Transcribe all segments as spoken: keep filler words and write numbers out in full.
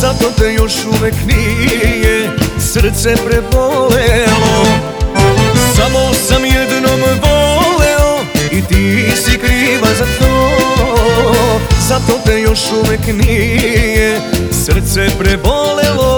zato te još uvek nije srce prebolelo. Samo sam jednom voleo i ti si kriva za to, zato te još uvek nije srce prebolelo.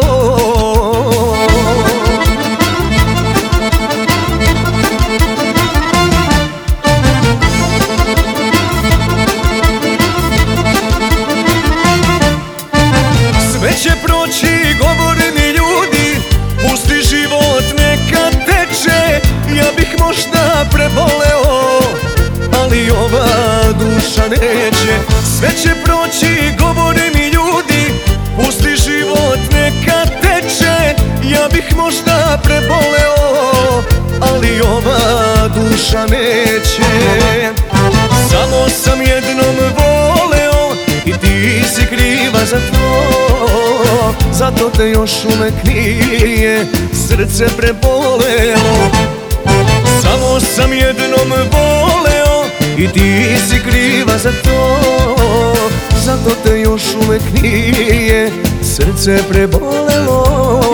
Sve će proći, govore mi ljudi, pusti život neka teče. Ja bih možda preboleo, ali ova duša neće. Sve će proći, govore mi ljudi, pusti život neka teče. Ja bih možda preboleo, ali ova duša neće. Samo sam jednom voleo i ti si kriva za to, zato te još uvek nije srce prebolelo. Samo sam jednom voleo i ti si kriva za to, zato te još uvek nije srce prebolelo.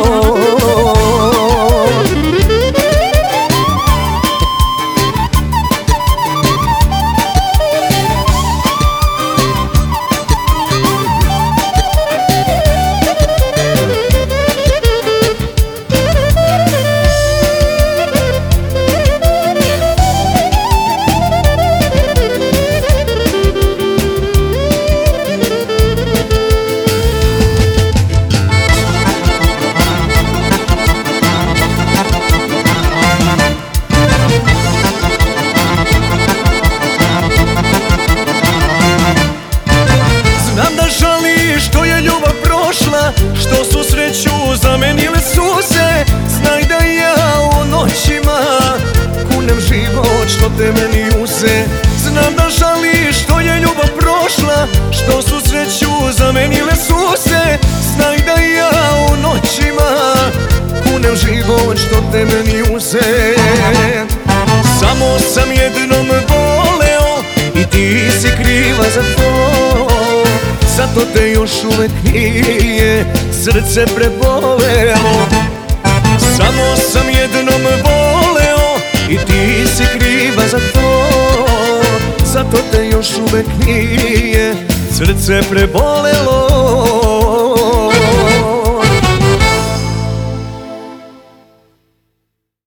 Što je ljubav prošla, što su sreću zamenile suze. Znaj da ja u noćima kunem život što te meni uze. Znam da žališ što je ljubav prošla, što su sreću zamenile suze. Znaj da ja u noćima kunem život što te meni uze. Samo sam jednom voleo i ti si kriva za to, zato te još uvek nije srce prebolelo. Samo sam jednom voleo i ti si kriva za to, zato te još uvek nije srce prebolelo.